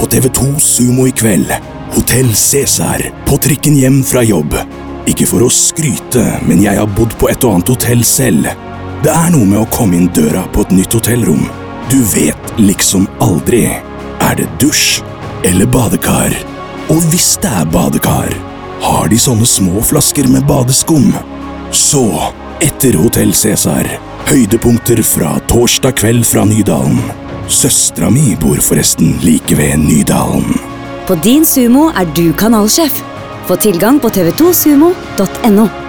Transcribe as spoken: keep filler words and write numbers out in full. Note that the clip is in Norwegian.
På T V to Sumo i kveld, Hotell Cæsar, på trikken hjem fra jobb. Ikke for å skryte, men jeg har bodd på et og annet hotell selv. Det er noe med å komme inn døra på et nytt hotellrom. Du vet liksom aldri. Er det dusj eller badekar? Og hvis det er badekar, har de sånne små flasker med badeskum? Så, etter Hotell Cæsar, høydepunkter fra torsdag kveld fra Nydalen. Søstra mi bor forresten like ved Nydalen. På din Sumo er du kanalsjef. Få tilgang på tv to sumo punktum no.